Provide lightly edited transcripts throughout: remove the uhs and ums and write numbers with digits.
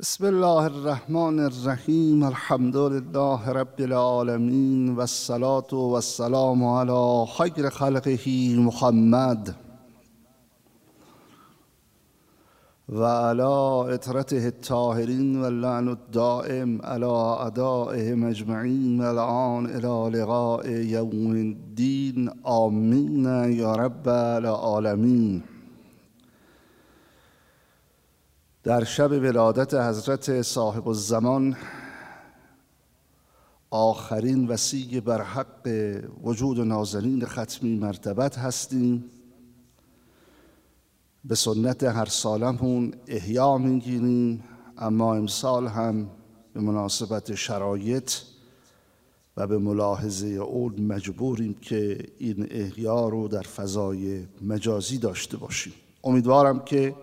بسم الله الرحمن الرحیم. الحمد لله رب العالمین و الصلاة و السلام علی خیر خلقه محمد و علی اطرته الطاهرین و اللعن الدائم علی اعدائهم اجمعین الان الی لقاء یوم الدین. آمین یا رب العالمین. در شب ولادت حضرت صاحب الزمان، آخرین وصی بر حق وجود نازنین ختمی مرتبت هستیم. به سنت هر سالمون احیا میگیریم، اما امسال هم به مناسبت شرایط و به ملاحظه اون مجبوریم که این احیا رو در فضای مجازی داشته باشیم. امیدوارم که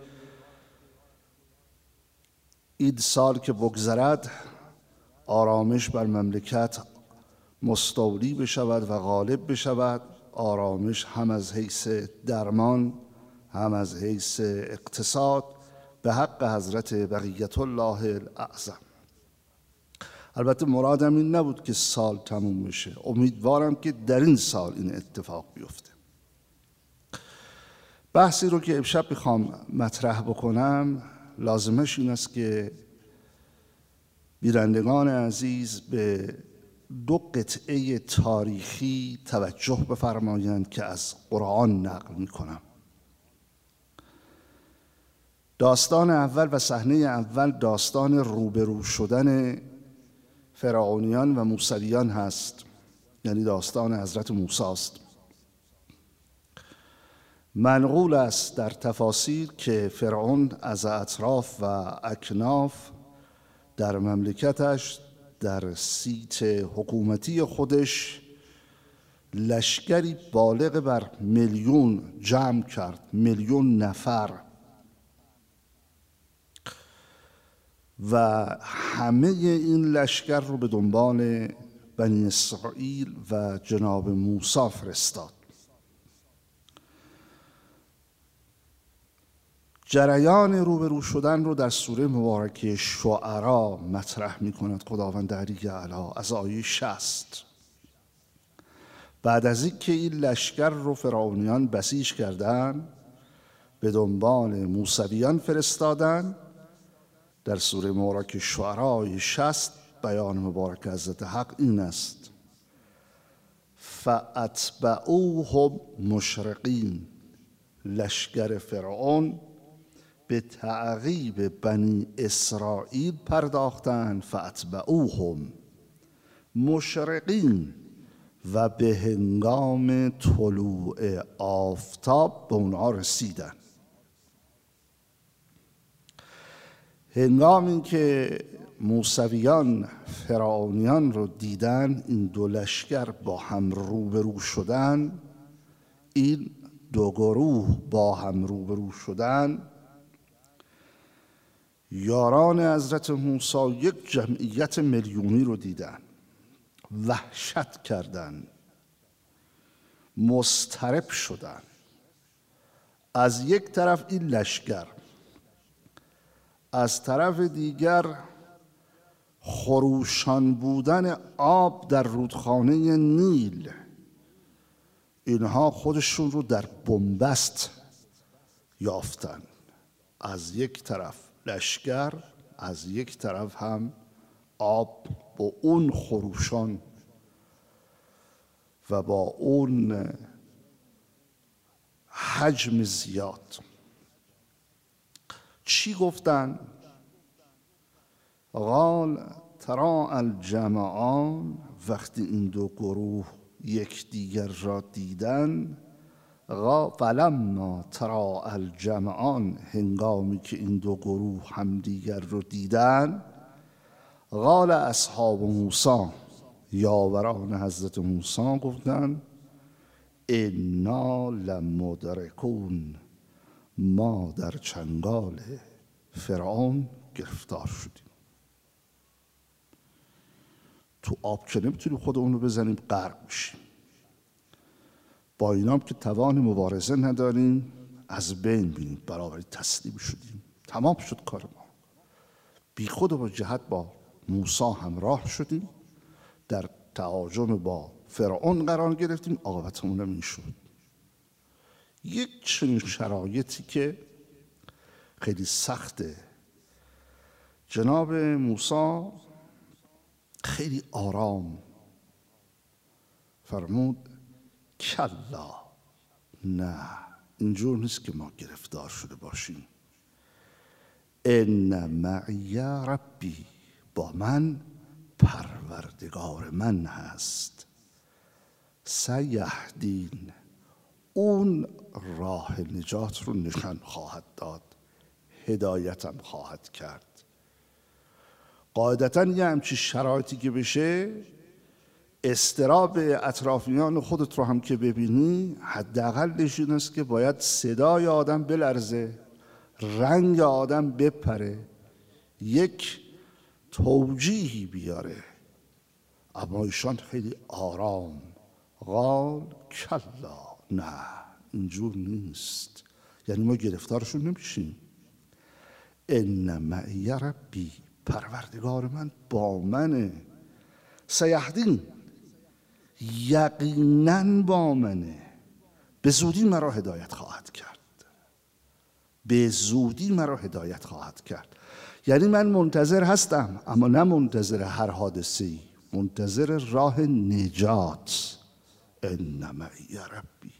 این سال که بگذرد آرامش بر مملکت مستولی بشود و غالب بشود. آرامش هم از حیث درمان، هم از حیث اقتصاد، به حق حضرت بقیت الله الاعظم. البته مرادم این نبود که سال تموم بشه، امیدوارم که در این سال این اتفاق بیفته. بحثی رو که امشب میخوام مطرح بکنم لازمش این است که بینندگان عزیز به دو قطعه تاریخی توجه بفرمایند که از قرآن نقل میکنم. داستان اول و صحنه اول داستان روبرو شدن فرعونیان و موسویان هست، یعنی داستان حضرت موسی است. منقول است در تفاسیر که فرعون از اطراف و اکناف در مملکتش در سیت حکومتی خودش لشکری بالغ بر 1,000,000 جمع کرد، 1,000,000 نفر، و همه این لشکر رو به دنبال بنی اسرائیل و جناب موسی فرستاد. جریان روبرو شدن رو در سوره مبارکه شعرا مطرح می کند خداوند علی از آیه 60. بعد از اینکه این لشکر رو فرعونیان بسیج کردن، به دنبال موسویان فرستادن. در سوره مبارکه شعرا آیه 60 بیان مبارک حضرت حق این است: فاتبعوهم مشرقین. لشکر فرعون به تعقیب بنی اسرائیل پرداختند، فاتبعوهم مشرقین، و به هنگام طلوع آفتاب به اونها رسیدن. هنگامی که موسویان فرعونیان رو دیدن، این دو لشکر با هم روبرو شدن، این دو گروه با هم روبرو شدن، یاران حضرت موسی یک جمعیت 1,000,000 رو دیدن، وحشت کردن، مضطرب شدن. از یک طرف این لشکر، از طرف دیگر خروشان بودن آب در رودخانه نیل. اینها خودشون رو در بنبست یافتن. از یک طرف لشکر، از یک طرف هم آب با اون خروشان و با اون حجم زیاد. چی گفتن؟ قال ترى الجمعان. وقتی این دو گروه یکدیگر را دیدن، فلما ترى الجمعان، هنگامی که این دو گروه همدیگر رو دیدن، قال اصحاب موسی، یاوران حضرت موسی گفتن: انا لمدرکون، ما در چنگال فرعون گرفتار شدیم. تو آب که نمیتونیم خودمون رو بزنیم، غرق میشیم. با اینام که توان مبارزه نداریم، از بین میریم. برابری تسلیم شدیم، تمام شد کار ما. بی خود و جهت با موسی همراه شدیم، در تهاجم با فرعون قرار گرفتیم، عاقبتمون هم این شد. یک چنین شرایطی که خیلی سخته، جناب موسی خیلی آرام فرمود کلا، نه اینجور نیست که ما گرفتار شده باشیم. ان معی ربی، با من پروردگار من هست. سیهدین، اون راه نجات رو نشان خواهد داد، هدایتم خواهد کرد. قاعدتاً یه همچی شرایطی که بشه، اضطراب اطرافیان خودت رو هم که ببینی، حداقلش این است که باید صدای آدم بلرزه، رنگ آدم بپره، یک توجیهی بیاره. اما ایشان خیلی آرام، قال کلا، نه اینجور نیست، یعنی ما گرفتارشون نمیشیم. ان معی ربی، پروردگار من با منه. سیهدین، یقیناً با منه، به زودی مرا هدایت خواهد کرد، به زودی مرا هدایت خواهد کرد. یعنی من منتظر هستم، اما نه منتظر هر حادثه‌ای، منتظر راه نجات. ان معی ربی.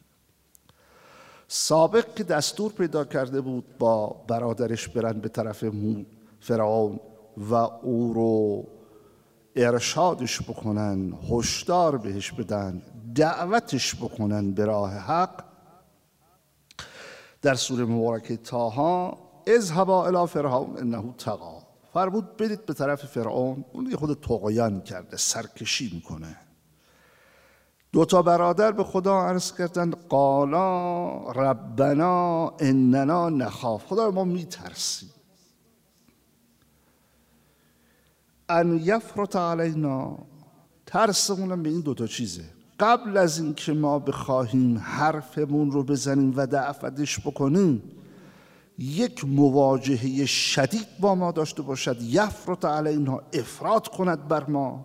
سابق که دستور پیدا کرده بود با برادرش برن به طرف فرعون و او رو ارشادش بکنن، هشدار بهش بدن، دعوتش بکنن به راه حق، در سوره مبارکه طه، اذهبا الی فرعون انه طغی، فرمود برید به طرف فرعون، اون یه خود طغیان کرده، سرکشی میکنه. دوتا برادر به خدا عرض کردن قالا ربنا اننا نخاف، خدا ما میترسیم ان یفرط علینا، ترسمونم به این دوتا چیزه، قبل از این که ما بخواهیم حرفمون رو بزنیم و دعوتش بکنیم، یک مواجهه شدید با ما داشته باشد، یفرط علینا، افراط کند بر ما،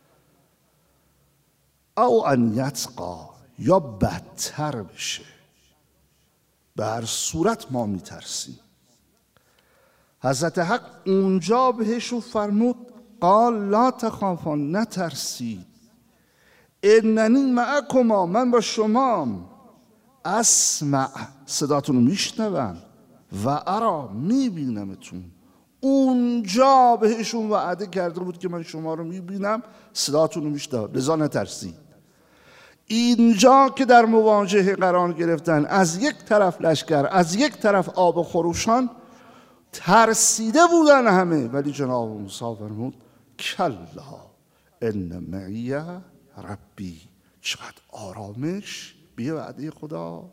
او ان یطغی، یا بدتر بشه. به هر صورت ما میترسیم. حضرت حق اونجا بهشون فرمود قال لا تخافا، نترسید، اننی معکما، من با شمام، اسمع، صداتون رو میشنوم، و ارا، میبینمتون. اونجا بهشون وعده کرده بود که من شما رو میبینم، صداتون رو میشنوم، لذا نترسید. اینجا که در مواجهه قرار گرفتن، از یک طرف لشکر، از یک طرف آب خروشان، ترسیده بودن همه، ولی جناب موسی فرمود کلا ان معی ربی. چقدر آرامش به وعده خدا.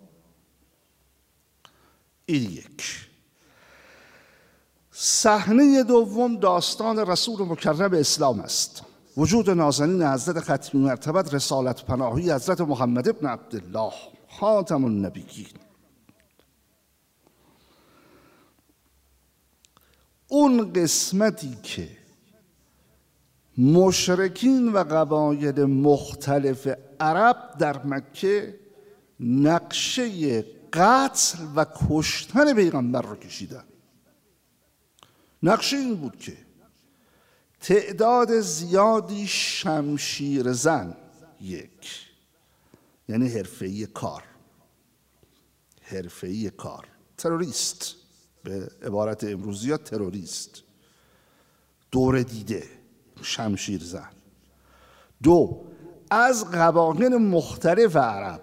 این یک. صحنه دوم داستان رسول مکرم اسلام است، وجود نازنین حضرت ختمی مرتبت رسالت پناهی حضرت محمد ابن عبدالله خاتم النبیین. اون قسمتی که مشرکین و قبایل مختلف عرب در مکه نقشه قتل و کشتن پیغمبر رو کشیدن. نقشه این بود که تعداد زیادی شمشیر زن، یک، یعنی حرفه‌ای کار، تروریست، به عبارت امروزی ها تروریست، دور دیده، شمشیر زن. دو، از قبایل مختلف عرب.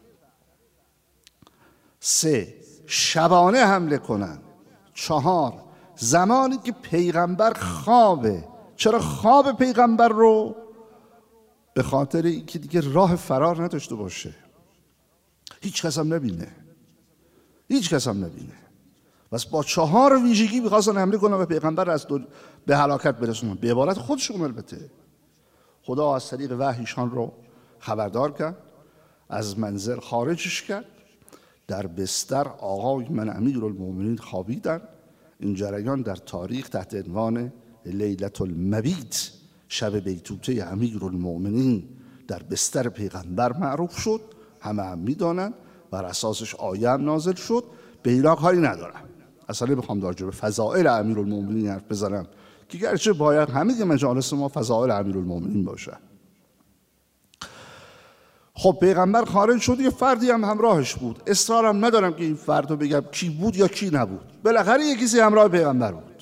سه، شبانه حمله کنن. چهار، زمانی که پیغمبر خوابه. چرا خواب پیغمبر رو؟ به خاطر اینکه دیگه راه فرار نداشته باشه، هیچ کس هم نبینه. بس با 4 ویژگی می‌خواستن حمله کنن و پیغمبر از به هلاکت برسونن، به عبارت خودشون. البته خدا از طریق وحیشان رو خبردار کرد، از منزل خارجش کرد، در بستر آقای من امیرالمومنین خوابیدن. این جریان در تاریخ تحت عنوان لیلة المبیت، شب بیتوته امیرالمؤمنین در بستر پیغمبر معروف شد، همه هم میدانن، بر اساسش آیه هم نازل شد. به اینا کاری ندارم، اصلا نمیخوام راجع به فضائل امیرالمؤمنین حرف بزنم که گرچه باید همه مجالس ما فضائل امیرالمؤمنین باشه. خب پیغمبر خارج شد، یه فردی هم همراهش بود، اصرارم ندارم که این فرد رو بگم کی بود یا کی نبود، بالاخره یه کسی همراه پیغمبر بود.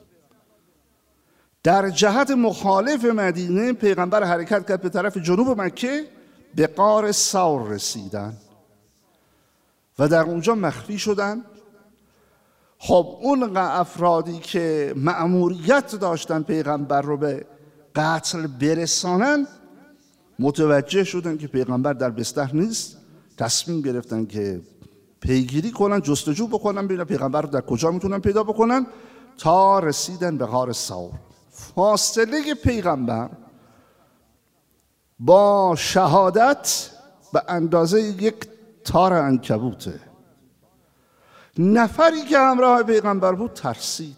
در جهت مخالف مدینه پیغمبر حرکت کرد به طرف جنوب مکه، به غار ثور رسیدن و در اونجا مخفی شدن. خب اون افرادی که مأموریت داشتن پیغمبر رو به قتل برسانن متوجه شدن که پیغمبر در بستر نیست، تصمیم گرفتن که پیگیری کنن، جستجو بکنن ببینن پیغمبر رو در کجا میتونن پیدا بکنن، تا رسیدن به غار ثور. فاصله پیغمبر با شهادت به اندازه یک تار عنکبوته. نفری که همراه پیغمبر بود ترسید.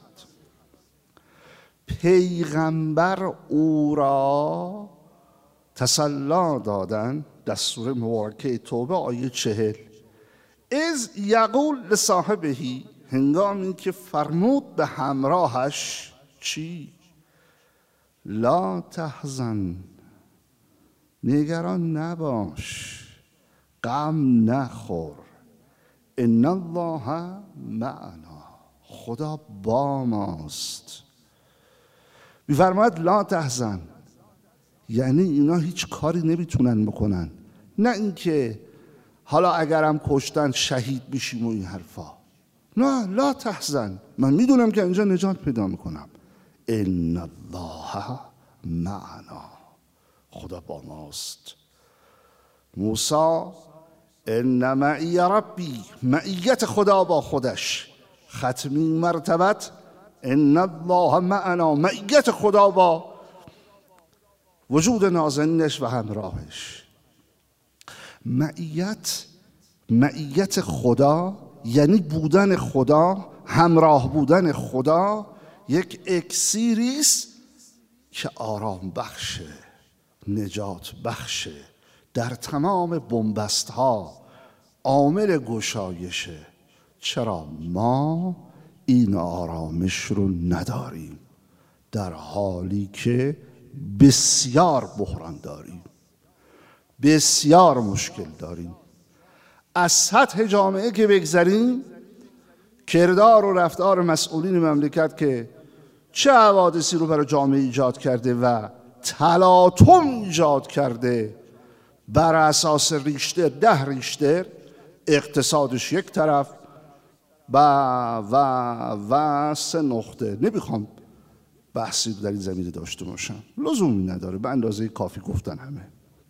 پیغمبر او را تسلی دادن در سوره مبارکه توبه آیه 40، از یقول لصاحبهی، هنگامی که فرمود به همراهش چی؟ لا تحزن، نگران نباش، غم نخور، ان الله معنا، خدا با ماست. می‌فرماید لا تحزن، یعنی اینا هیچ کاری نمیتونن بکنن، نه اینکه حالا اگرم کشتن شهید بشیم و این حرفا، نه، لا تحزن، من میدونم که اینجا نجات پیدا میکنم. ان الله معنا، خدا با ماست. موسی ان معی ربی، معیت خدا با خودش، ختمی مرتبت ان الله معنا، معیت خدا با وجود نازنینش و همراهش. معیت خدا یعنی بودن خدا، همراه بودن خدا، یک اکسیری است که آرام بخشه، نجات بخشه، در تمام بنبست ها عامل گشایشه. چرا ما این آرامش رو نداریم در حالی که بسیار بحران داریم، بسیار مشکل داریم؟ از سطح جامعه که بگذریم، کردار و رفتار مسئولین مملکت که چه حوادثی رو برای جامعه ایجاد کرده و تلاطم ایجاد کرده بر اساس ریشتر، 10 ریشتر، اقتصادش یک طرف و 3 نقطه. نمیخوام بحثی در این زمینه داشته باشم، لزومی نداره، به اندازه کافی گفتن همه.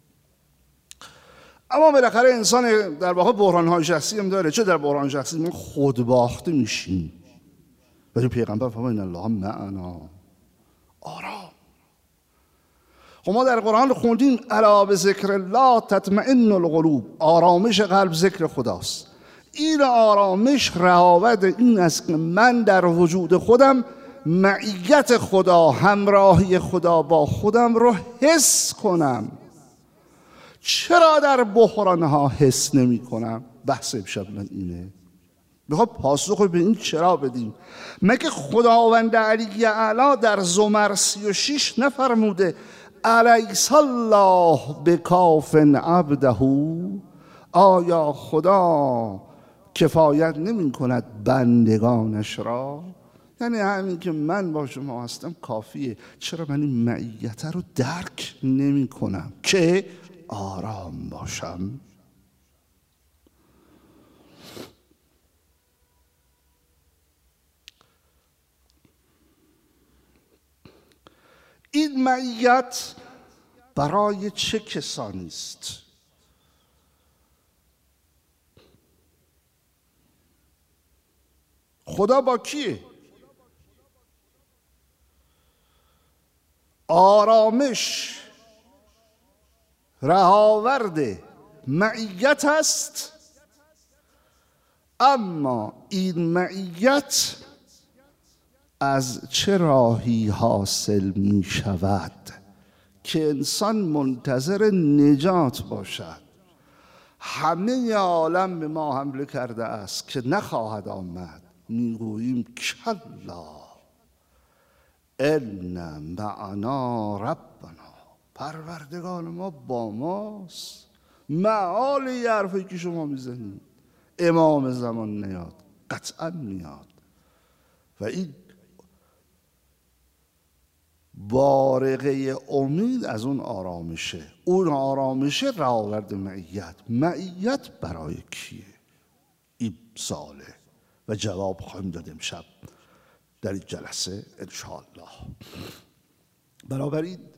اما بالاخره انسان در واقع بحران‌های شخصی هم داره. چه در بحران شخصی ما خودباخته میشیم، ولی پیغمبر فرمود ان الله معنا، آرام. خب ما در قرآن خوندیم الا بذکر الله تطمئن القلوب، آرامش قلب ذکر خداست. این آرامش رهاوت این است که من در وجود خودم معیت خدا، همراهی خدا با خودم رو حس کنم. چرا در بحرانها حس نمی کنم؟ بحث امشب من اینه. میخوام پاسخ به این چرا بدیم. مگه خداوند علی اعلی در زمر 36 نفرموده الیس الله بکاف عبده؟ آیا خدا کفایت نمی کند بندگانش را؟ یعنی همین که من با شما هستم کافیه. چرا من این معیت رو درک نمی کنم که آرام باشم؟ این معیت برای چه کسانی است؟ خدا با کیه؟ آرامش رهاورد معیت است، اما این معیت از چه راهی حاصل می شود که انسان منتظر نجات باشد؟ همه عالم به ما حمله کرده است که نخواهد آمد. میگوییم کلا ان معنا ربنا، پروردگار ما با ماست. معال یه حرفی که شما میزنید امام زمان نیاد، قطعا میاد. و این بارقه امید از اون آرامشه. اون آرامشه رهاورد معیت. معیت برای کیه؟ این ساله و جواب خواهیم داد امشب در این جلسه انشاءالله. بنابراین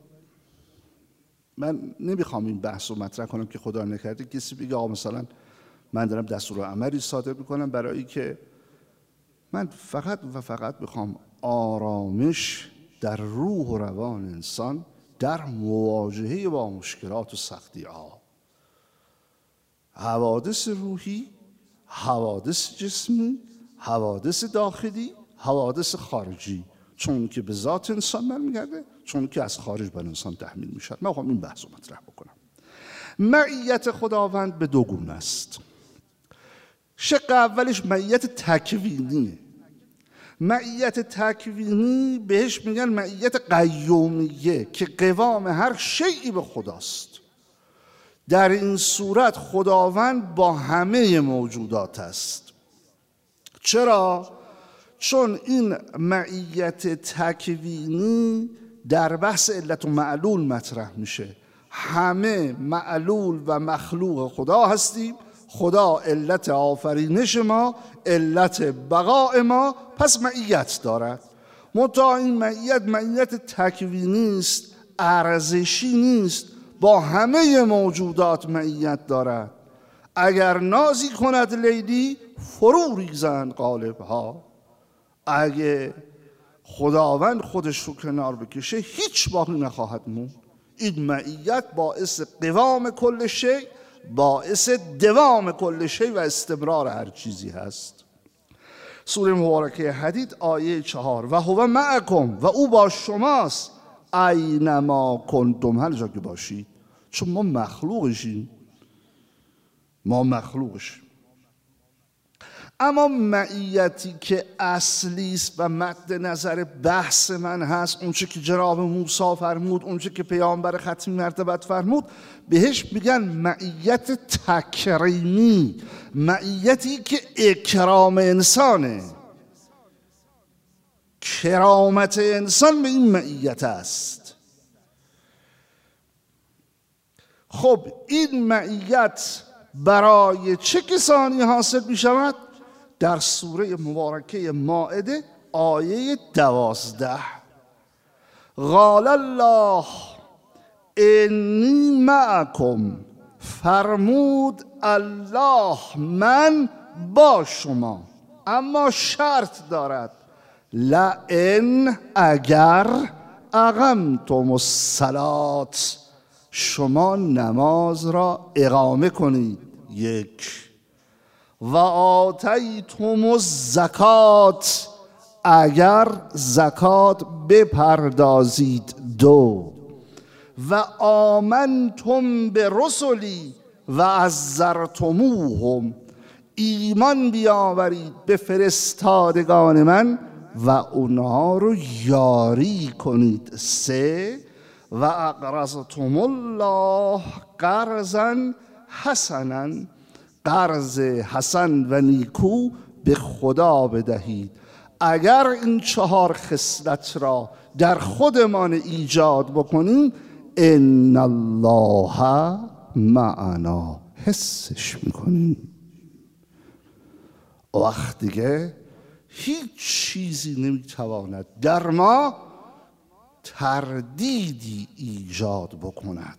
من نمیخوام این بحث رو مطرح کنم که خدا نکرده کسی بگه آقا مثلا من دارم دستورالعملی صادر میکنم، برای که من فقط و فقط میخوام آرامش در روح و روان انسان در مواجهه با مشکلات و سختی ها، حوادث روحی، حوادث جسمی، حوادث داخلی، حوادث خارجی، چون که به ذات انسان برمیگرده، چون که از خارج بر انسان تحمیل میشد. من میخوام این بحث رو مطرح بکنم. معیت خداوند به دو گونه است. شق اولش معیت تکوینیه. معیت تکوینی بهش میگن معیت قیومیه که قوام هر شیئی به خداست. در این صورت خداوند با همه موجودات است. چرا؟ چون این معیت تکوینی در بحث علت و معلول مطرح میشه. همه معلول و مخلوق خدا هستیم. خدا علت آفرینش ما، علت بقاء ما، پس معیت دارد. منتها این معیت تکوینی است، ارزشی نیست. با همه موجودات معیت دارد. اگر نازی کند لیلی فرو ریزند قالبها. اگه خداوند خودش رو کنار بکشه هیچ باقی نخواهد موند. این معیت باعث قوام کل شی، باعث دوام کل شی و استمرار هر چیزی هست. سوره مبارکه حدید آیه 4 و هو معکم، و او با شماست، اینما کنتم، هر جا که باشید. چون ما مخلوقشیم، ما مخلوقشیم. اما معیتی که اصلی است و مد نظر بحث من هست، اونچه که جناب موسی فرمود، اونچه که پیامبر ختمی مرتبت فرمود، بهش میگن معیت تکریمی، معیتی که اکرام انسانه. کرامت انسان به این معیت است. خب این معیت برای چه کسانی حاصل می شود؟ در سوره مبارکه مائده آیه 12 قال الله انی معکم، فرمود الله من با شما، اما شرط دارد لئن، اگر اقمتم الصلاة، شما نماز را اقامه کنید، یک، و آتیتم الزکات، اگر زکات بپردازید، دو، و آمنتم به رسلی و عزرتموهم، ایمان بیاورید به فرستادگان من و اونها رو یاری کنید، سه، و اقرضتم الله قرضا حسنا، قرض حسن و نیکو به خدا بدهید. اگر این 4 خصلت را در خودمان ایجاد بکنیم، ان الله معنا، حسش میکنیم. وقت دیگه هیچ چیزی نمیتواند در ما تردیدی ایجاد بکند،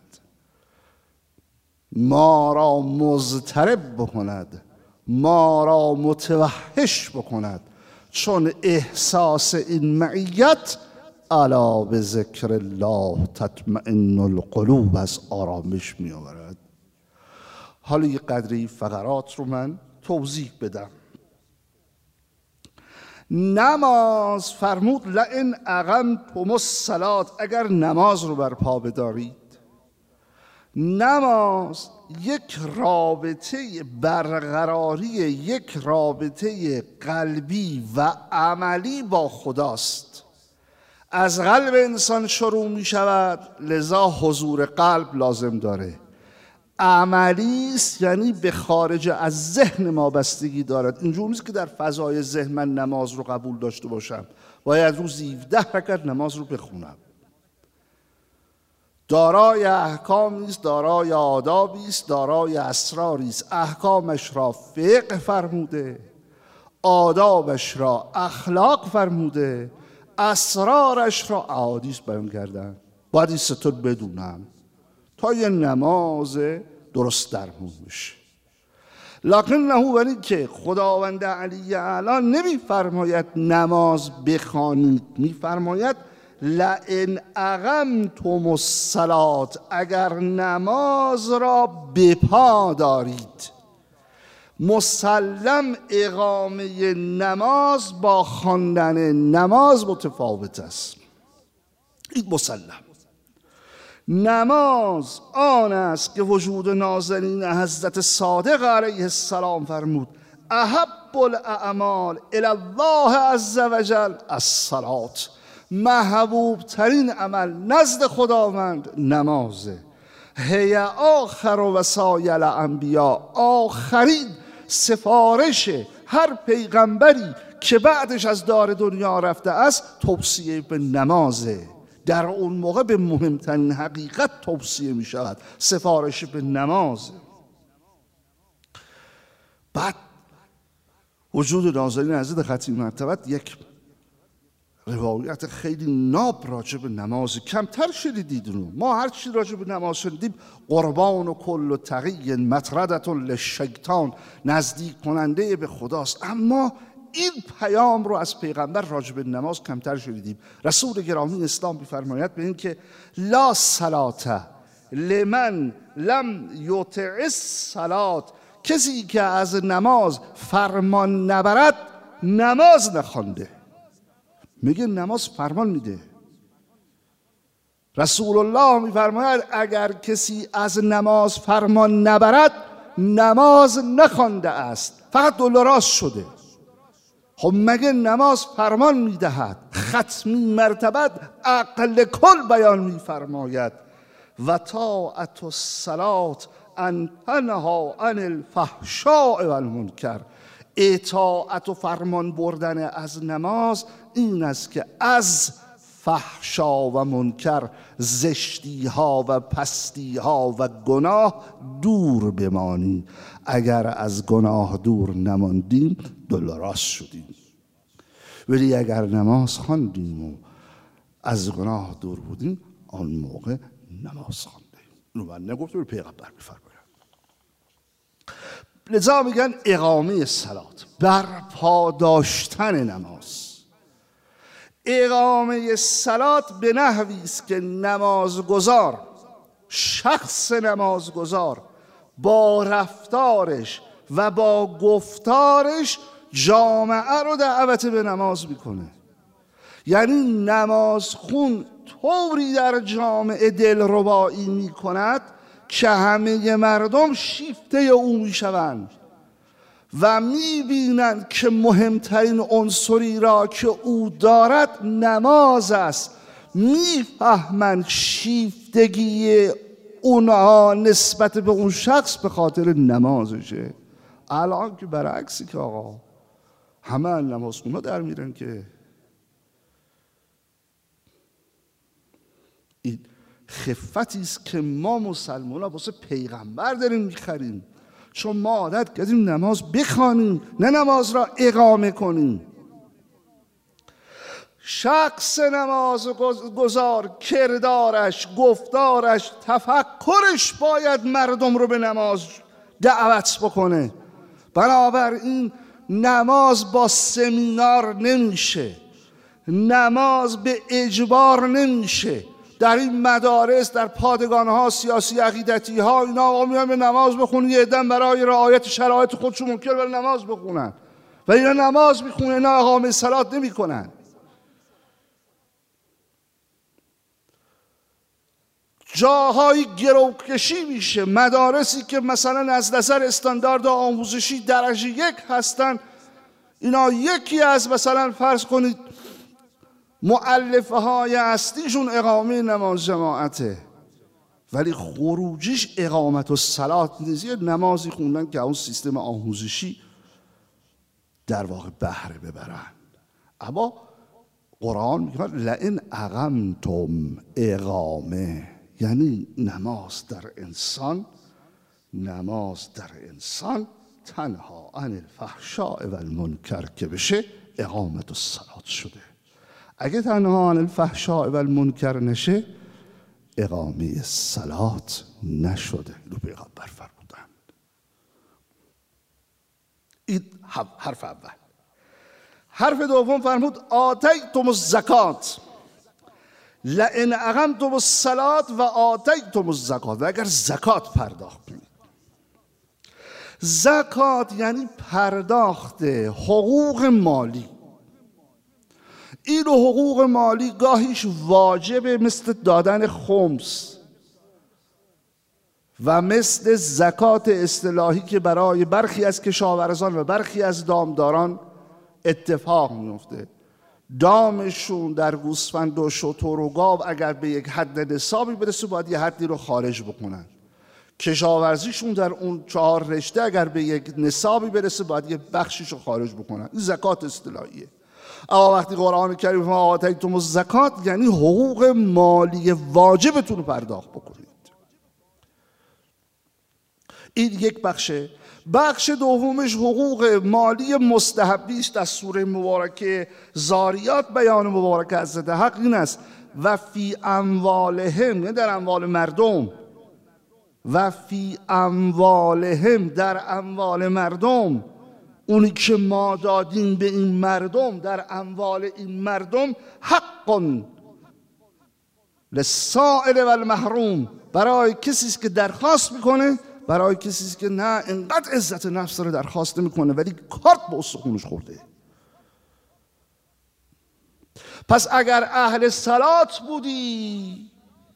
ما را مضطرب بکند، ما را متوحش بکند، چون احساس این معیت الا به ذکر الله تطمئن القلوب از آرامش می آورد. حالا یه قدری فقرات رو من توضیح بدم. نماز فرمود لئن اقمتم الصلاة، اگر نماز رو برپا بدارید. نماز یک رابطه برقراری، یک رابطه قلبی و عملی با خداست. از قلب انسان شروع می شود، لذا حضور قلب لازم داره. عملی است، یعنی به خارج از ذهن ما بستگی دارد. اینجور نیست که در فضای ذهن من نماز رو قبول داشته باشم، باید روزی 17 رکعت نماز رو بخونم. دارای احکامی است، دارای آدابی است، دارای اسراری است. احکامش را فقه فرموده، آدابش را اخلاق فرموده، اسرارش را احادیث بیان کردن. باید این ستون بدونم تا یه نماز درست درمون بشه. لکنه، ولی که خداوند علی اعلی نمیفرماید نماز بخوانید، میفرماید لئن اقمتم الصلاة، اگر نماز را بپا دارید. مسلم اقامه نماز با خواندن نماز متفاوت است. این مسلم. نماز آن است که وجود نازنین حضرت صادق علیه السلام فرمود احب الاعمال الی الله عز وجل الصلاة، محبوب ترین عمل نزد خداوند نمازه. هی آخر وصایل الانبیا، آخرین سفارش هر پیغمبری که بعدش از دار دنیا رفته است توصیه به نمازه. در اون موقع به مهمترین حقیقت توصیه می شود، سفارش به نمازه. بعد وجود نازنین حضرت ختمی مرتبت یک روایت خیلی ناب راجع به نماز، کمتر شنیدید رو. ما هر چی راجع به نماز شنیدیم قربان و کل تقی مطردة للشیطان، نزدیک کننده به خداست. اما این پیام رو از پیغمبر راجع به نماز کمتر شنیدیم. رسول گرامی اسلام می‌فرماید به این که لا صلاة لمن لم یطع الصلاة، کسی که از نماز فرمان نبرد نماز نخوانده. میگه نماز فرمان میده. رسول الله میفرماید اگر کسی از نماز فرمان نبرد نماز نخوانده است، فقط دلراست شده. خب مگه نماز فرمان میدهد؟ ختمی مرتبت عقل کل بیان میفرماید و طاعت الصلاة ان تنها عن الفحشاء والمنکر، اطاعت و فرمان بردن از نماز این است که از فحشا و منکر، زشتی ها و پستی ها و گناه دور بمانی. اگر از گناه دور نماندیم دلراست شدیم، ولی اگر نماز خواندیم و از گناه دور بودیم آن موقع نماز خواندیم. اینو من نگفتم، رو پیغمبر میفرماید. لذا میگن اقامه صلات، برپا داشتن نماز. اقامه صلات به نحوی است که نمازگزار، شخص نمازگزار با رفتارش و با گفتارش جامعه رو دعوت به نماز میکنه. یعنی نمازخون طوری در جامعه دلربایی میکند که همه مردم شیفته او میشوند و میبینند که مهمترین عنصری را که او دارد نماز است. میفهمند شیفتگی اونها نسبت به اون شخص به خاطر نمازشه. الان که برعکسی که آقا همه نمازخونا در میرن که این خفتی است که ما مسلمان ها واسه پیغمبر داریم میخریم، چون ما عادت کردیم نماز بخوانیم نه نماز را اقامه کنیم. شخص نمازگزار کردارش، گفتارش، تفکرش باید مردم رو به نماز دعوت بکنه. بنابراین نماز با سمینار نمیشه، نماز به اجبار نمیشه. در این مدارس، در پادگان‌ها سیاسی عقیدتی‌ها اینا آقا میان به نماز بخونن، یه عده‌ام برای رعایت شرایط خودشون ممکنه برای نماز بخونن، و اینا نماز میخونه، اینا اقامه صلات نمیکنن. جاهای گروکشی میشه، مدارسی که مثلا از نظر استاندارد آموزشی درجه 1 هستن، اینا یکی از مثلا فرض کنید مؤلفه های اصلیشون اقامه نماز جماعته، ولی خروجیش اقامت و صلات نیست، یه نمازی خوندن که اون سیستم آموزشی در واقع بهره ببرن. اما قرآن میگه لئن اقمتم اقامه، یعنی نماز در انسان تنها عن الفحشاء و المنکر که بشه اقامت الصلات شده. اگه تنها عن الفحشاء و المنکر نشه اقامه صلات نشده. اینو پیغمبر فرمودند. این حرف اول. حرف دوم فرمود آتیتم الزکات، لئن اقمتم الصلات و آتیتم الزکات، و اگر زکات پرداخت کنید. زکات یعنی پرداخت حقوق مالی. این حقوق مالی گاهیش واجبه، مثل دادن خمس و مثل زکات اصطلاحی که برای برخی از کشاورزان و برخی از دامداران اتفاق میفته. دامشون در گوسفند و شتر و گاو اگر به یک حد نصابی برسه باید یه حدی رو خارج بکنن. کشاورزیشون در اون 4 رشته اگر به یک نصابی برسه باید یه بخشیش رو خارج بکنن. این زکات اصطلاحیه. اما وقتی قرآن کریم فرمود آتیتم الزکات یعنی حقوق مالی واجبتون رو پرداخت بکنید. این یک بخشه. بخش دومش حقوق مالی مستحبی است. از سوره مبارکه زاریات بیان مبارکه حضرت حق این است و فی اموالهم، یعنی در اموال مردم، و فی اموالهم، در اموال مردم، اونی که ما دادیم به این مردم، در اموال این مردم، حق للسائل و المحروم، برای کسی که درخواست میکنه، برای کسی که نه اینقدر عزت نفس رو درخواست نمیکنه ولی کارت به استخونش خورده. پس اگر اهل صلات بودی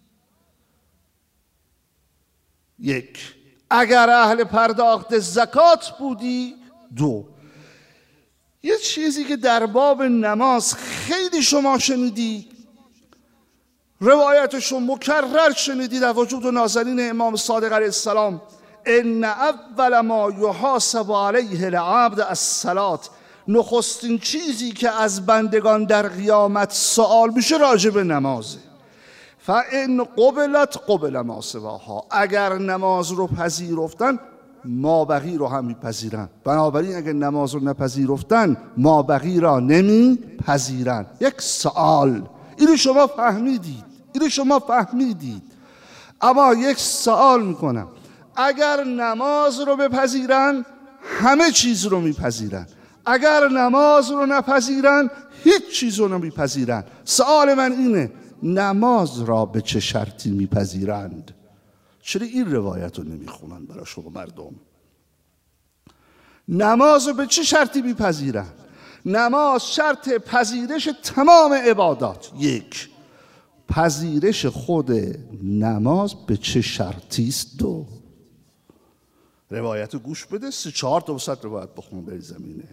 1، اگر اهل پرداخت زکات بودی 2. یه چیزی که در باب نماز خیلی شما شنیدید، روایتشو مکرر شنیدید در وجود نازنین امام صادق علیه السلام، ان اول ما یحاسب علیه العبد الصلات، نخستین چیزی که از بندگان در قیامت سوال میشه راجع به نمازه. فان قبلت قبل ما سواها، اگر نماز رو پذیرفتن مابقی رو هم میپذیرن. بنابراین اگر نماز رو نپذیرفتن مابقی را نمیپذیرن. یک سوال، اینو شما فهمیدید، اما یک سوال میکنم، اگر نماز رو بپذیرن همه چیز رو میپذیرن، اگر نماز رو نپذیرن هیچ چیز رو نمیپذیرن. سوال من اینه نماز را به چه شرطی میپذیرند؟ چرا این روایت رو نمیخونن برای شما مردم؟ نماز رو به چه شرطی میپذیرند؟ نماز شرط پذیرش تمام عبادات. 1. پذیرش خود نماز به چه شرطی است؟ 2. روایت رو گوش بده، 3-4 تا وسط روایت بخون بری زمینه.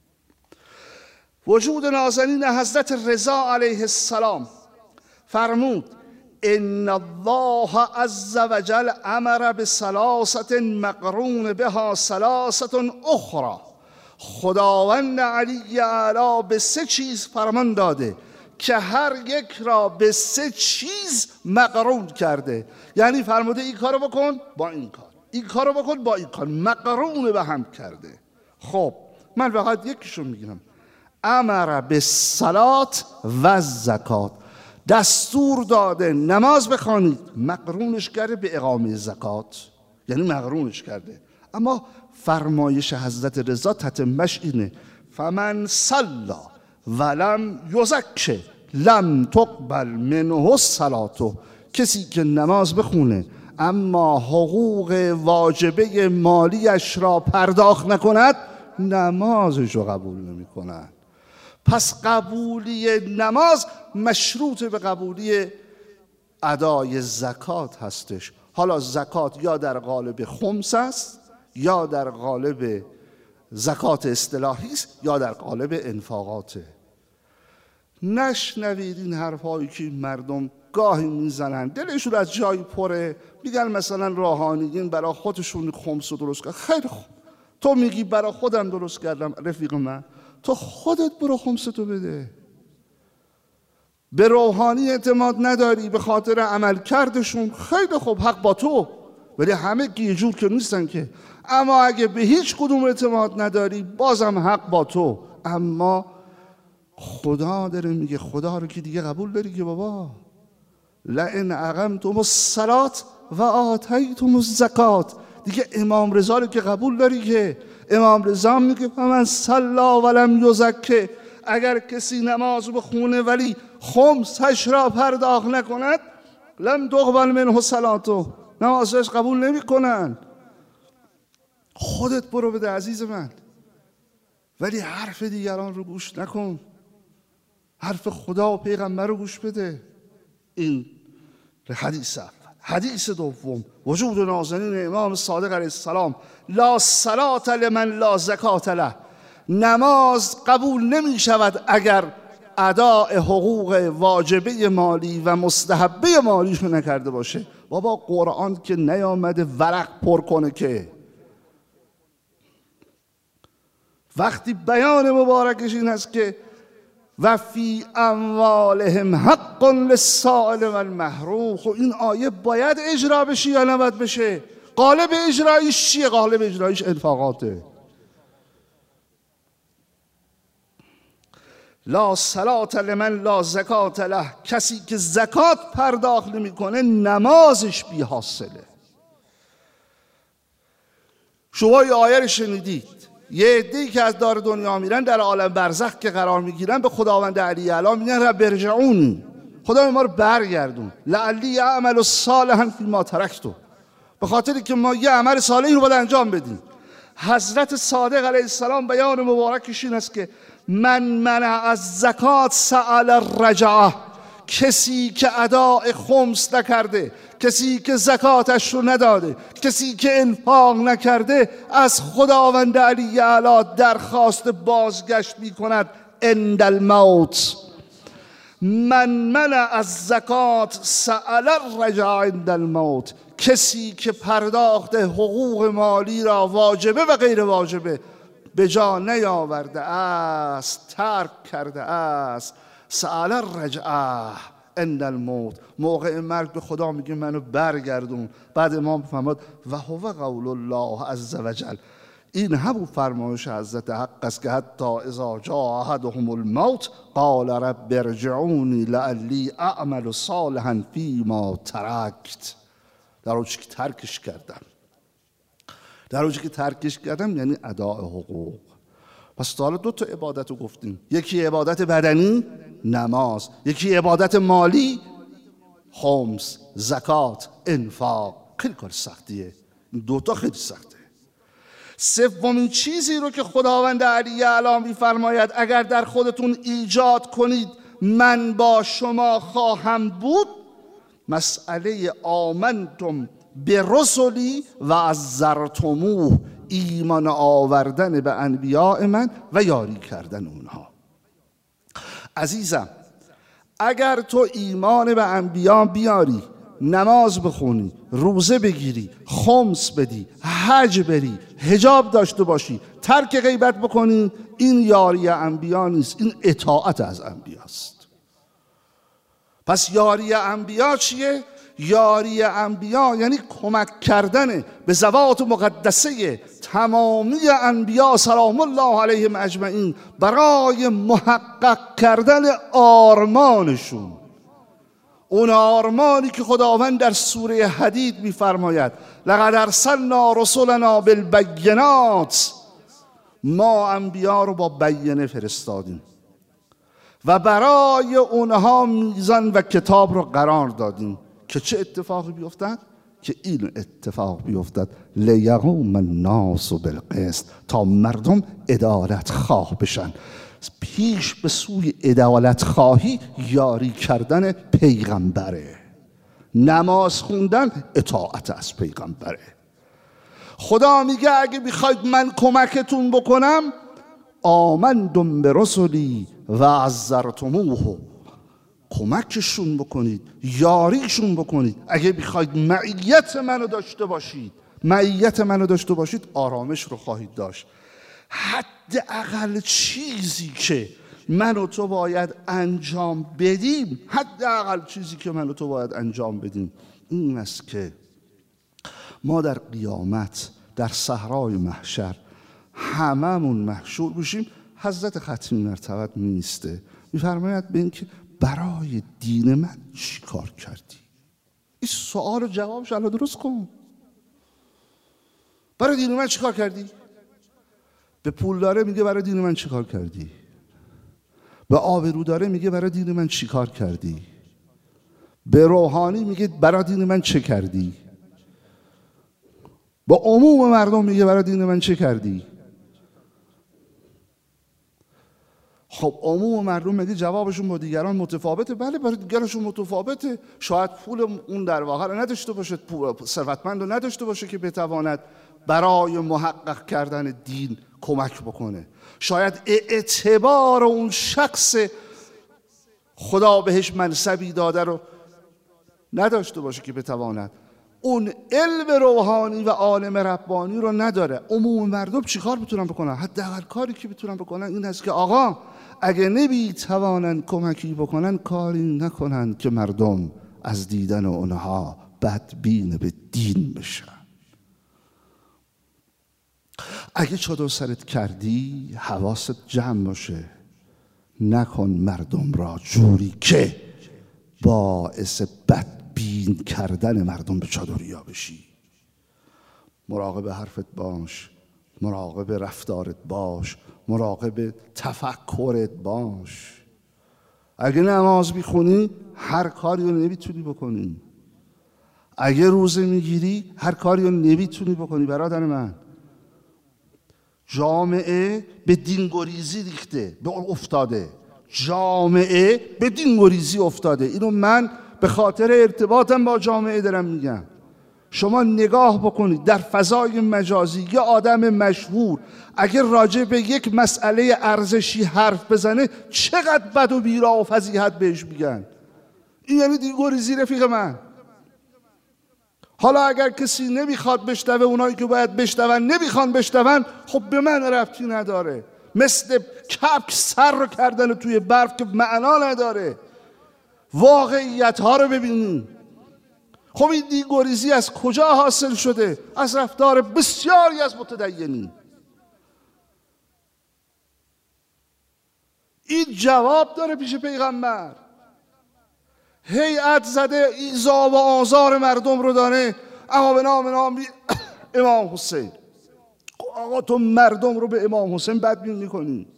وجود نازنین حضرت رضا علیه السلام فرمود ان الله عز وجل امر بثلاثه مقرون بها ثلاثه اخرى، خداوند علی اعلی به 3 چیز فرمان داده که هر یک را به 3 چیز مقرون کرده. یعنی فرموده این کارو بکن با این کار، این کارو بکن با این کار، مقرون به هم کرده. خب من فقط یکیشو میگم، امر بالصلات و زکات، دستور داده نماز بخوانید، مقرونش کرده به اقامه زکات، یعنی مقرونش کرده. اما فرمایش حضرت رضا تتمش اینه فمن صلی ولم یزکه لم تقبل منه الصلاة، کسی که نماز بخونه اما حقوق واجبه مالیش را پرداخت نکند نمازش رو قبول نمی کنن. پس قبولی نماز مشروط به قبولی ادای زکات هستش. حالا زکات یا در قالب خمس است، یا در قالب زکات اصطلاحی است، یا در قالب انفاقاته. نشنوید این حرفایی که مردم گاهی میزنن، دلشون از جایی پره، میگن مثلا روحانیین برای خودشون خمس رو درست کرد. خیلی خوب، تو میگی برای خودم درست کردم رفیق من، تو خودت برو خمستو بده. به روحانی اعتماد نداری به خاطر عمل کردشون، خیلی خوب، حق با تو، ولی همه یه جور که نیستن که. اما اگه به هیچ کدوم اعتماد نداری بازم حق با تو. اما خدا داره میگه، خدا رو که دیگه قبول داری که بابا لئن اقمتم الصلاة و آتیتم الزکات، دیگه امام رضا رو که قبول داری که. امام رضا میگه فمن صلی ولم یزکی، اگر کسی نماز بخونه ولی خمسش را پرداخت نکند لم تقبل منه صلاته، نمازش قبول نمی کنن. خودت برو بده عزیز من، ولی حرف دیگران رو گوش نکن، حرف خدا و پیغمبر رو گوش بده. این حدیث اول. حدیث دوم، وجود نازنین امام صادق علیه السلام، لا صلاة لمن لا زکات له، نماز قبول نمی شود اگر اداء حقوق واجبه مالی و مستحبه مالیشو نکرده باشه. بابا قرآن که نیامده ورق پر کنه که. وقتی بیان مبارکش این هست که و فی اموالهم حق للسائل و المحروم، خب این آیه باید اجرا بشه یا نباید بشه؟ قالب اجرایش چیه؟ قالب اجرایش انفاقاته. لا صلاة لمن لا زکات له، کسی که زکات پرداخت نمیکنه نمازش بی حاصله. شما یه آیه رو شنیدید، یه عده‌ای که از دار دنیا میرن در عالم برزخ که قرار میگیرن به خداوند علی اعلی میگن رب ارجعونی، خدا ما رو برگردون، لعلی اعمل صالحا فیما ترکت، به خاطری که ما یه عمل صالحی رو باید انجام بدیم. حضرت صادق علیه السلام بیان مبارکش این است که من منع از زکات سأل الرجعه، کسی که اداء خمس نکرده، کسی که زکاتش رو نداده، کسی که انفاق نکرده، از خداوند علی اعلی درخواست بازگشت می کند عند الموت. من منع از زکات سأل الرجعه عند الموت، کسی که پرداخت حقوق مالی را واجبه و غیر واجبه به جا نیاورده است، ترک کرده است، سأل الرجعه عند الموت، موقع مرگ به خدا میگه منو برگردون. بعد امام فرمود و هو قول الله عز وجل، این همون فرمایش حضرت حق است که حتی اذا جاء احدهم الموت قال رب ارجعونی لعلی اعمل صالحا فیما ترکت، در اونچه که ترکش کردم. در اونچه که ترکش کردم یعنی اداء حقوق. پس تا حالا 2 تا عبادت رو گفتیم، یکی عبادت بدنی نماز، یکی عبادت مالی خمس، زکات، انفاق. خیلی کار سختیه، این 2 تا خیلی سخته. سومین چیزی رو که خداوند علی اعلی می‌فرماید اگر در خودتون ایجاد کنید من با شما خواهم بود، مسئله آمنتم به رسولی و عزرتموه، ایمان آوردن به انبیاء من و یاری کردن اونها. عزیزم اگر تو ایمان به انبیاء بیاری، نماز بخونی، روزه بگیری، خمس بدی، حج بری، حجاب داشته باشی، ترک غیبت بکنی، این یاری انبیاء نیست، این اطاعت از انبیاء است. پس یاری انبیاء چیه؟ یاری انبیاء یعنی کمک کردن به ذوات مقدسه تمامی انبیاء سلام الله علیهم اجمعین برای محقق کردن آرمانشون. اون آرمانی که خداوند در سوره حدید می‌فرماید لقد ارسلنا رسلنا بالبینات، ما انبیاء رو با بینه فرستادیم و برای اونها میزان و کتاب رو قرار دادیم که چه اتفاقی بیفتد؟ که این اتفاق بیفتد لیقوم الناس بالقسط، تا مردم عدالت خواه بشن. پیش به سوی عدالت خواهی یاری کردن پیغمبره، نماز خوندن اطاعت از پیغمبره. خدا میگه اگه میخواید من کمکتون بکنم آمنتم برسلی و عزرتموه، کمکشون بکنید، یاریشون بکنید. اگه میخواید معیت منو داشته باشید آرامش رو خواهید داشت. حداقل چیزی که من و تو باید انجام بدیم، این است که ما در قیامت در صحرای محشر هممون محشور بشیم. حضرت ختمی مرتبت میسته میفرماید به این که برای دین من چی کار کردی؟ این سوال و جوابش الان درست کن. برای دین من چی کار کردی؟ به پول داره میگه برای دین من چی کار کردی؟ به آبرو داره میگه برای دین من چی کار کردی؟ به روحانی میگه برای دین من چه کردی؟ به عموم مردم میگه برای دین من چه کردی؟ خب عموم مردم میگه جوابشون با دیگران متفاوته. بله برای دیگرانشون متفاوته. شاید پول اون در واقع رو نداشته باشه، ثروتمند رو نداشته باشه که بتواند برای محقق کردن دین کمک بکنه. شاید اعتبار اون شخص خدا بهش منصبی داده رو نداشته باشه که بتواند اون علم روحانی و عالم ربانی رو نداره. عموم مردم چی کار میتونن بکنن؟ حداقل کاری که میتونن بکنن این است که آقا اگه نمیتوانن کمکی بکنن کاری نکنن که مردم از دیدن اونها بدبین به دین بشن. اگه چادر سرت کردی حواست جمع باشه، نکن مردم را جوری که باعث بدبین کردن مردم به چادریا بشی. مراقب حرفت باش، مراقب رفتارت باش، مراقب تفکرت باش. اگه نماز میخونی هر کاری رو نمیتونی بکنی. اگه روزه میگیری هر کاری رو نمیتونی بکنی. برادر من، جامعه به دینگریزی ریخته، به افتاده. جامعه به دینگریزی افتاده. اینو من به خاطر ارتباطم با جامعه دارم میگم. شما نگاه بکنید در فضای مجازی یه آدم مشهور اگر راجع به یک مسئله ارزشی حرف بزنه چقدر بد و بیرا و فضیحت بهش میگن. این یعنی دینگریزی رفیق من. حالا اگر کسی نمیخواد بشنوه، اونایی که باید بشنون نمیخوان بشنون، خب به من ربطی نداره. مثل کپک سر رو کردن توی برف که معنا نداره. واقعیت ها رو ببینیم. خب این دینگریزی از کجا حاصل شده؟ از رفتار بسیاری از متدینین. این جواب داره پیش پیغمبر. هیئت زده ایذا و آزار مردم رو داره، اما به نام امام حسین. آقا تو مردم رو به امام حسین بدبین میکنی.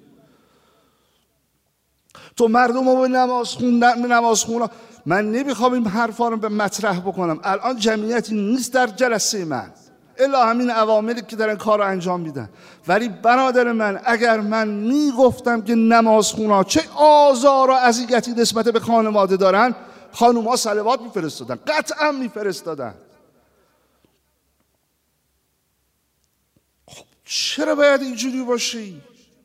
تو مردم رو به نماز خوندن. من نمیخوام این حرفا رو به مطرح بکنم. الان جمعیتی نیست در جلسه من الا همین عواملی که دارن کار رو انجام میدن. ولی برادر من، اگر من میگفتم که نماز خونا چه آزار و اذیتی نسبت به خانواده دارن، خانوما صلوات میفرستادن، قطعا میفرستادن. خب چرا باید اینجوری باشی؟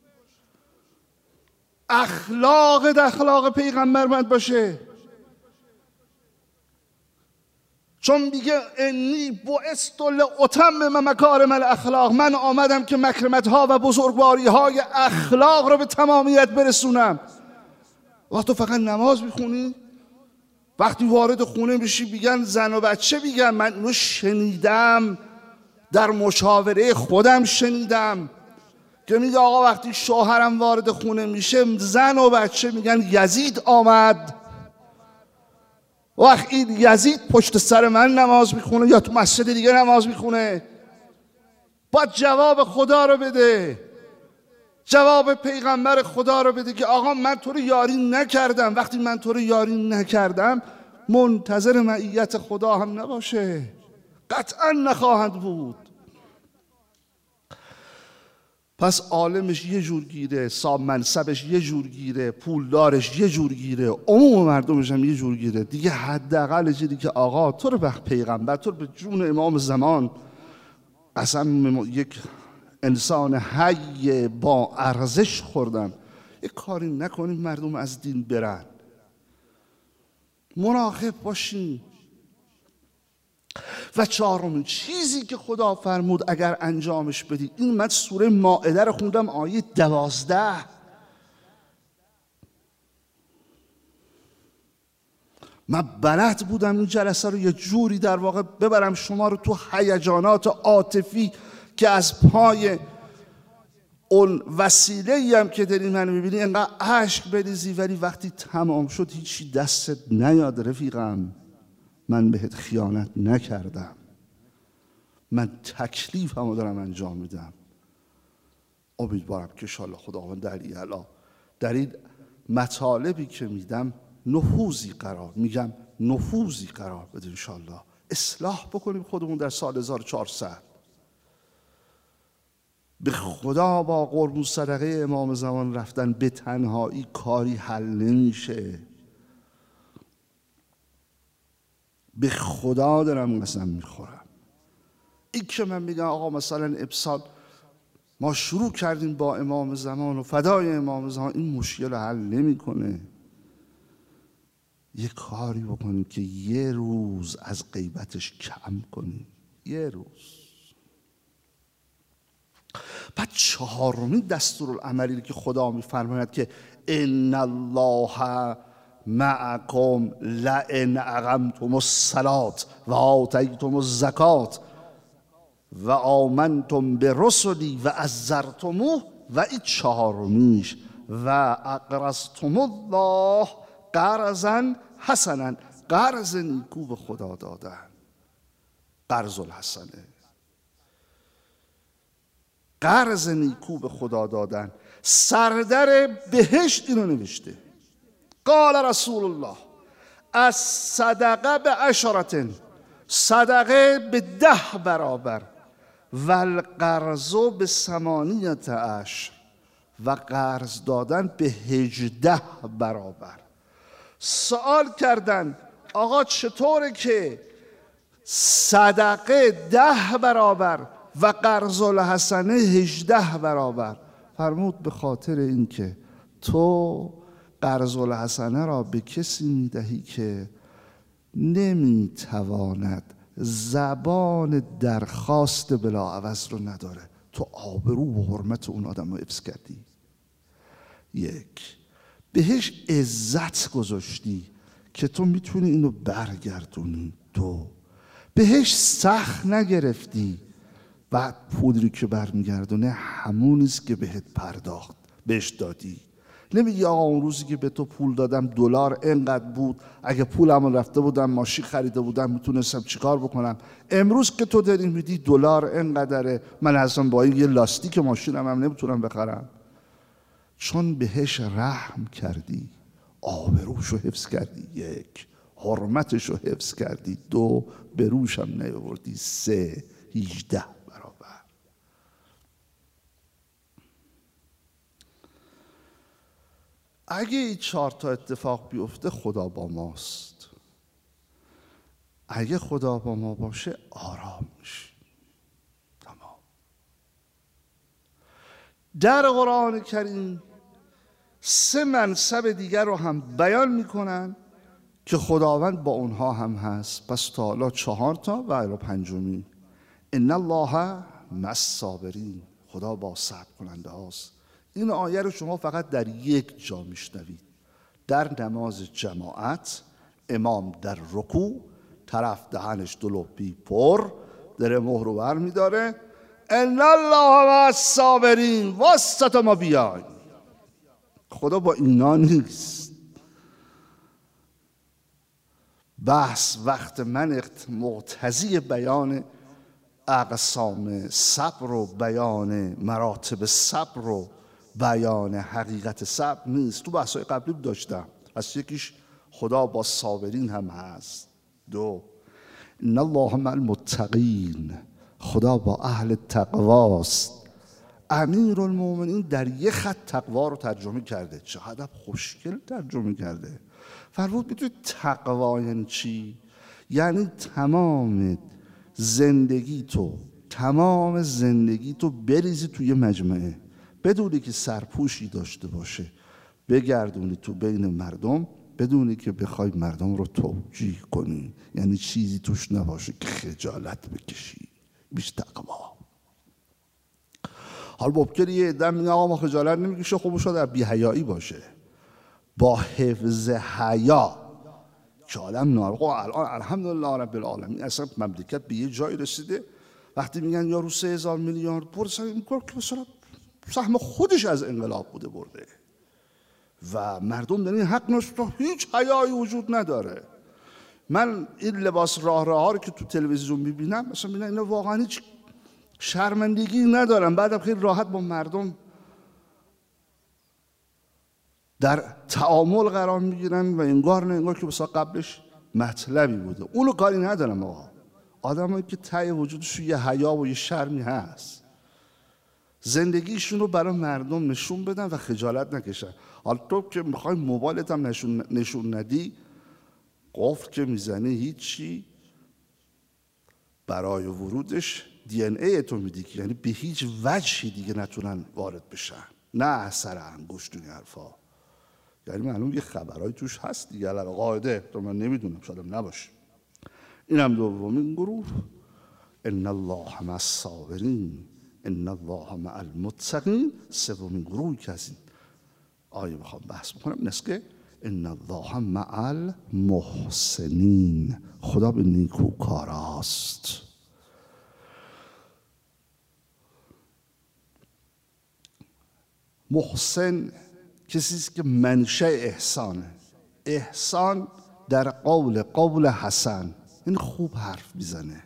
اخلاق پیغمبر باشه. چون میگه انی بعثت لاتمم مکارم الاخلاق، من آمدم که مکرمت ها و بزرگواری های اخلاق رو به تمامیت برسونم. وقتی تو فقط نماز میخونی، وقتی وارد خونه میشی میگن زن و بچه، میگن من اینو شنیدم، در مشاوره خودم شنیدم که میگه آقا وقتی شوهرم وارد خونه میشه زن و بچه میگن یزید آمد. وقت این یزید پشت سر من نماز میخونه یا تو مسجد دیگه نماز میخونه، باید جواب خدا رو بده، جواب پیغمبر خدا رو بده که آقا من تو رو یاری نکردم. وقتی من تو رو یاری نکردم منتظر معیت خدا هم نباشه. قطعا نخواهند بود. پس عالمش یه جور گیره، صاحب منصبش یه جور گیره، پولدارش یه جور گیره، عموم مردمش هم یه جور گیره. دیگه حداقل چیزی که آقا تو رو به پیغمبر، تو رو به جون امام زمان، قسم یک انسان حی با ارزش خوردم، یه کاری نکنیم مردم از دین برن. مراقب باشین. و چهارمین چیزی که خدا فرمود اگر انجامش بدی، این من سوره مائده رو خوندم آیه 12. من بلد بودم این جلسه رو یه جوری در واقع ببرم شما رو تو هیجانات عاطفی که از پای اون وسیله‌ای هم که داری منو می‌بینی انقدر اشک بریزی، ولی وقتی تمام شد هیچی دستت نیاد. رفیقم من بهت خیانت نکردم، من تکلیفمو دارم انجام میدم. امیدوارم که انشاءالله خداوند علی اعلی در این مطالبی که میدم نفوذی قرار بده. انشاءالله اصلاح بکنیم خودمون در سال 1400. به خدا با قربون صدقه امام زمان رفتن به تنهایی کاری حل نمیشه. به خدا دارم قسم میخورم. این که من میگم آقا مثلا امسال ما شروع کردیم با امام زمان و فدای امام زمان، این مشکل رو حل نمیکنه. یه کاری بکنیم که یه روز از غیبتش کم کنیم، یه روز. بعد چهارمین دستورالعملی که خدا میفرماید که ان الله معکم لئن اقمتم الصلاة و آتیتم الزکاة و آمنتم برسلی و عزرتموه. و این چهارمیش و اقرضتم الله قرضا حسنا، قرض نیکو به خدا دادن، قرض الحسنه، قرض نیکو به خدا دادن. سردر بهشت اینو نوشته، قال رسول الله از صدقه به عشرة، صدقه به 10 برابر، و القرض به 8 عشر، و قرض دادن به 18 برابر. سوال کردن آقا چطوره که صدقه 10 برابر و قرض الحسنه 18 برابر؟ فرمود به خاطر اینکه تو قرض الحسنه را به کسی میدهی که نمیتواند زبان درخواست بلاعوض رو نداره. تو آبرو و حرمت اون آدم رو حفظ کردی. یک، بهش عزت گذاشتی که تو میتونی اینو برگردونی. دو، بهش سخت نگرفتی. بعد پودری که برمیگردونه همونیست که بهت پرداخت، بهش دادی. نمیگی آقا اون روزی که به تو پول دادم دلار اینقدر بود، اگه پولمو رفته بودم ماشین خریده بودم میتونستم چیکار بکنم. امروز که تو داری میدی دلار اینقدره، من اصلا با این یه لاستیک ماشینم هم نمیتونم بخرم. چون بهش رحم کردی، آبروشو حفظ کردی. یک، حرمتشو حفظ کردی. دو، به روشم نیاوردی. سه، 18 برابر. اگه این 4 تا اتفاق بیفته خدا با ماست. اگه خدا با ما باشه آرام میشی. تمام. در قرآن کریم 3 منصب دیگر رو هم بیان میکنن که خداوند با اونها هم هست. پس تا حالا 4 تا و الی 5می. ان الله مع الصابرین، خدا با صبر کننده هاست. این آیه رو شما فقط در یک جا میشنوید، در نماز جماعت. امام در رکوع، طرف دهنش دلوپی پر، داره مهر رو بر میداره، ان الله مع الصابرین، واسطه ما بیاین. خدا با اینا نیست. بحث وقت من مقتضی بیان اقسام صبر و بیان مراتب صبر و بیان حقیقت صبر نیست. تو بحث‌های قبلی داشتم. از یکیش خدا با صابرین هم هست. 2، ان الله مع المتقین، خدا با اهل تقواست. امیرالمومنین در یک خط تقوا رو ترجمه کرده، چقدر خوشگل ترجمه کرده. فرمود میدونی تقوا یعنی چی؟ یعنی تمام زندگی تو بریزی توی مجمعه بدونی که سرپوشی داشته باشه، بگردونی تو بین مردم بدونی که بخوای مردم رو توجیه کنی، یعنی چیزی توش نباشه که خجالت بکشی. بیش تقوا. حالا ممکنه یه عده میگه آقا ما خجالت نمیکشه، خب شاید در بی‌حیایی باشه. با حفظ حیا که آدم الان الحمدلله رب العالمین اصلا مملکت به یه جایی رسیده وقتی میگن یارو 3000 میلیارد برد این کار که مثلا سهم خودش از انقلاب بوده برده و مردم در این حق نشد، هیچ حیایی وجود نداره. من این لباس راه ها رو که تو تلویزیون میبینم مثلا میبینم اینا واقعا هیچ شرمندگی ندارن، بعدم خیلی راحت با مردم در تعامل قرار میگیرن و انگار نه انگار که مثلا قبلش مطلبی بوده. اونو کاری ندارم آقا. آدمایی که ته وجودشون یه حیا و یه شرمی هست، زندگیشون رو برای مردم نشون بدن و خجالت نکشن. حالا تو که میخوای موبایلت هم نشون ندی، قفل که میزنی هیچی، برای ورودش دی ان ای تو میدی که یعنی به هیچ وجهی دیگه نتونن وارد بشن، نه اثر انگشت و این حرفا. یعنی معلوم یه خبرهای توش هست دیگه، علاوه قاعده تو من نمیدونم، شاید هم نباشه. این هم دومین گروه. ان الله مع الصابرین ان الله مع المتقین. سومین گروهی که از این آیه میخوام بحث بکنم نسکه ان الله مع المحسنین، خدا به نیکوکاراست. محسن کسی است که منشأ احسانه. احسان در قول حسن، این خوب حرف میزنه،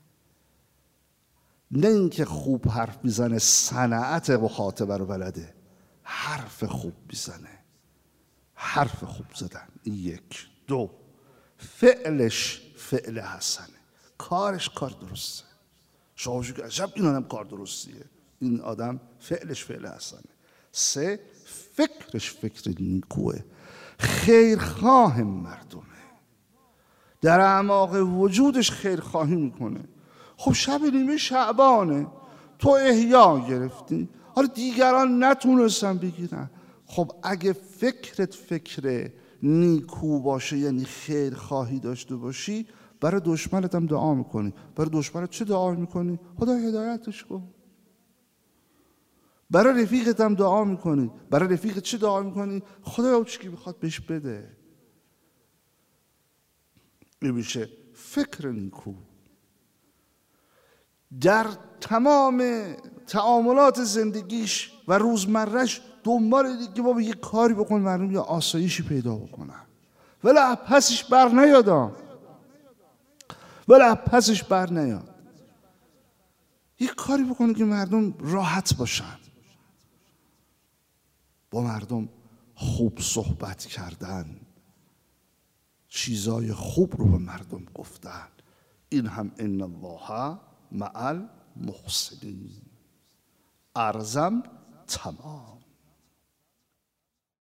نه اینکه خوب حرف میزنه صنعت مخاطبه رو بلده، حرف خوب میزنه، حرف خوب زدن. این یک. دو، فعلش فعل حسنه، کارش کار درسته. شما که عجب این آدم کار درستیه، این آدم فعلش فعل حسنه. سه، فکرش فکر نیکوه، خیرخواه مردمه، در اعماق وجودش خیرخواهی میکنه. خب شب نیمه شعبانه، تو احیا گرفتی، حالا دیگران نتونستن بگیرن. خب اگه فکرت فکر نیکو باشه، یعنی خیرخواهی داشته باشی، برای دشمنت هم دعا میکنی. برای دشمنت چه دعا میکنی؟ خدا هدایتش کن. برای رفیقت هم دعا میکنی. برای رفیقت چه دعا میکنی؟ خدا چی که بخواد بهش بده. این میشه فکر نیکو. در تمام تعاملات زندگیش و روزمرش دنبال دیگه بابا یه کاری بکن مردم یا آسایشی پیدا بکنن، ولی پسش بر نیاد، یه کاری بکنه که مردم راحت باشن. با مردم خوب صحبت کردن، چیزای خوب رو به مردم گفتن. این هم ان الله مع المحسنین. عرضم تمام.